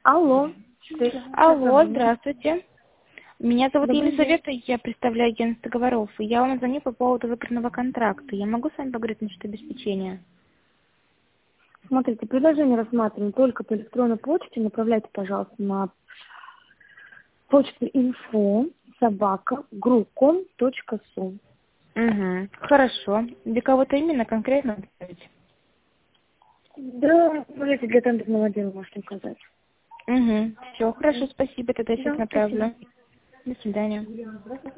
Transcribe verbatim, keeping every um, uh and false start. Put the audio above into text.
Алло. Алло, здравствуйте. Меня зовут Добрый день. Елизавета, я представляю агентство договоров. И я вам звоню по поводу выкройного контракта. Я могу с вами поговорить насчет обеспечения? Смотрите, предложение рассматриваем только по электронной почте. Направляйте, пожалуйста, на почту инфо собака группком точка су. Угу. Хорошо. Для кого-то именно конкретно отправить? Да, смотрите, для тендерного отдела можете указать. Угу. Все, хорошо, спасибо. Тогда я сейчас Да, спасибо. направлю. До свидания.